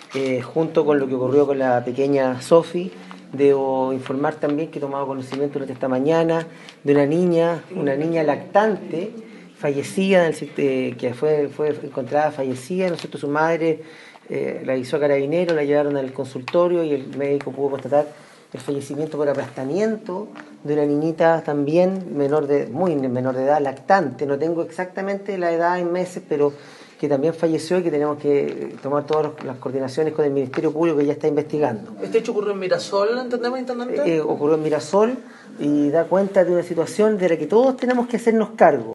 junto con lo que ocurrió con la pequeña Sofi. Debo informar también que he tomado conocimiento durante esta mañana de una niña lactante fallecida, que fue encontrada fallecida, ¿no es cierto? Su madre la avisó a Carabineros, la llevaron al consultorio y el médico pudo constatar el fallecimiento por aplastamiento de una niñita también muy menor de edad, lactante. No tengo exactamente la edad en meses, pero que también falleció y que tenemos que tomar todas las coordinaciones con el Ministerio Público, que ya está investigando. ¿Este hecho ocurrió en Mirasol, entendemos, intendente? Ocurrió en Mirasol y da cuenta de una situación de la que todos tenemos que hacernos cargo.